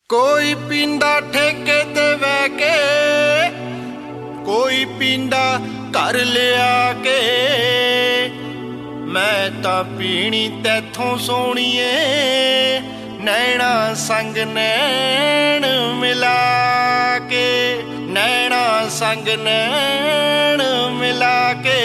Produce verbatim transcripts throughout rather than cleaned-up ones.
कोई पींदा ठेके ते वह के, कोई पींदा घर लिया के। मैं तां पीनी तैथों सोहणीए, नैना संग नैन मिला के, नैना संग नैन मिला के।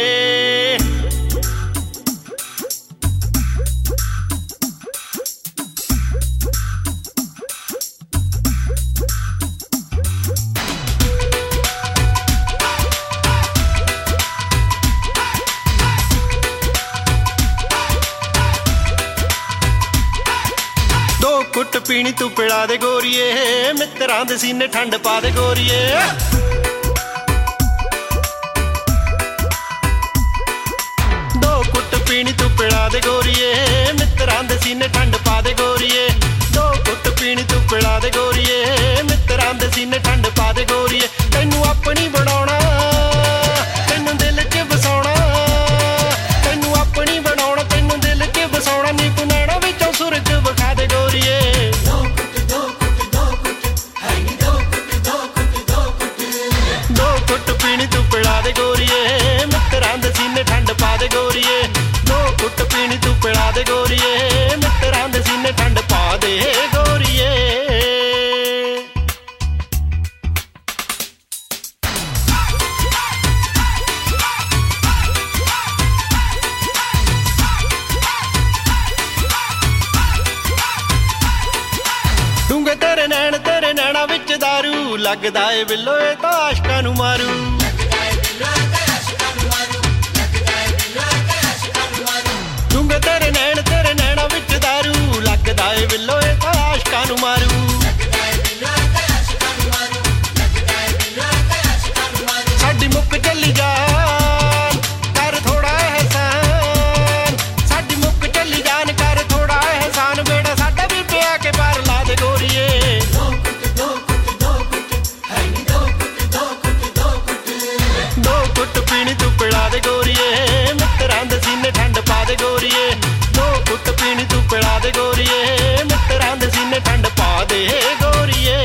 कुट पीनी तू पिला दे गोरीए, मित्रां दे सीने ठंड पा दे गोरीए। दो कुट पीनी तू पिला दे गोरीए, मित्रां दे सीने ठंड पा दे गोरीए। दो कुट पीनी तू पिला दे गोरीए, मित्रां दे सीने ठंड पा दे गोरीए। तैनू अपनी बनाउणा, तैनू दिल च बसाउणा, तैनू अपनी बनाउणा, तैनू दिल च बसाउणा। नी तू नैना विचों सुरज विखा दे गोरीए। तू पिला दे गोरीए, मित्रां दे सीने ठंड पा दे गोरीए। दो कुट पीनी तू पिला दे गोरीए, मित्रां दे सीने ठंड पा दे गोरीए। डूंगे तेरे नैन, तेरे नैना विच दारू, लगदा ए बिल्लो ए तां आशकां नूं मारू। डूंगे तेरे नैन, तेरे नैना विच दारू, लगदा ए बिल्लो ए तां आशकां नूं मारू। साडी मुक चली जान, कर थोड़ा एहसान, साडी मुक चली जान, कर थोड़ा एहसान। बेड़ा साडा भी पिया के पार ला दे गोरीए। दो कुट पीनी तू पिला दे गोरीए, मित्रां दे सीने ठंड पा दे गोरीए। दो कुट पीनी तू पिला दे गोरीए, मित्रां दे सीने ठंड पा दे गोरीए।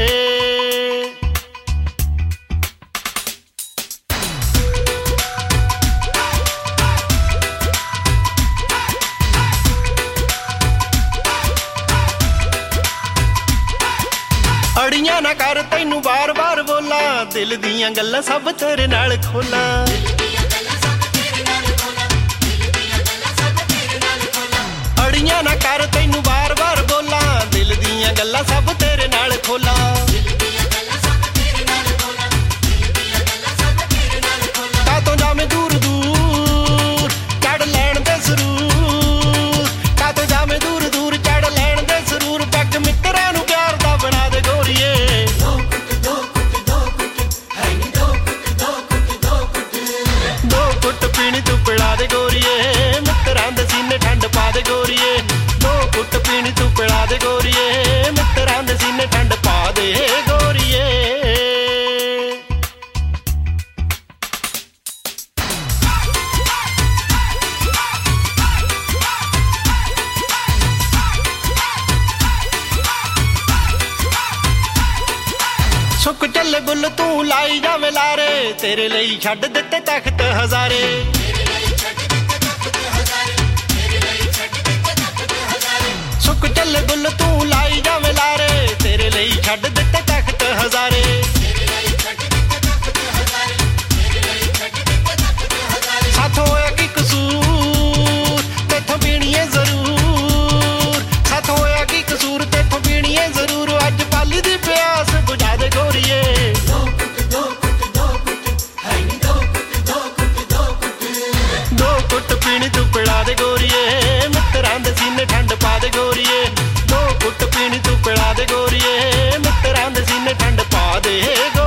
अड़ियां ना कर तैनू बार बार बोला, दिल दियां गल्लां सब तेरे नाल खोलां। अड़ियां ना कर तैनू बार बार बोला, दिल दियां गल्लां सब तेरे नाल खोलां। कातों जावें दूर दूर, चढ़ लैण दे सरूर। कातों जावें दूर दूर, चढ़ लैण दे सरूर। पग मित्रां नूं प्यार दा बना दे गोरीए। दो कुट पीनी तू पिला दे गोरीए, मित्रां दे सीने ठंड पा दे गोरीए। दो कुट पीनी तू पिला दे गोरीए, मित्रां दे सीने ठंड पा दे गोरीए। सुख चले बुल तू लाई जावे लारे, तेरे ਲਈ ਛੱਡ ਦਿੱਤੇ ਤਖਤ ਹਜ਼ਾਰੇ। ਸੁੱਕ ਚੱਲੇ ਬੁੱਲ ਤੂੰ ਲਾਈ ਜਾਵੇਂ ਲਾਰੇ, ਤੇਰੇ ਲਈ ਛੱਡ ਦਿੱਤੇ ਤਖਤ ਹਜ਼ਾਰੇ। ਸਾਥੋਂ ਹੋਇਆ ਕੀ ਕਸੂਰ, ਤੇਥੋਂ ਪੀਣੀਏ ਜ਼ਰੂਰ। ਸਾਥੋਂ ਹੋਇਆ ਕੀ ਕਸੂਰ, ਤੇਥੋਂ ਪੀਣੀਏ ਜ਼ਰੂਰ। ਅੱਜ ਪਾਲੀ ਦੀ ਪਿਆਸ ਬੁਝਾ ਦੇ ਗੋਰੀਏ। दो कुट पीनी तू पिला दे गोरीए, मित्रां दे सीने ठंड पा दे गोरीए। दो कुट पीनी तू पिला दे गोरीए, मित्रां दे सीने ठंड पा दे।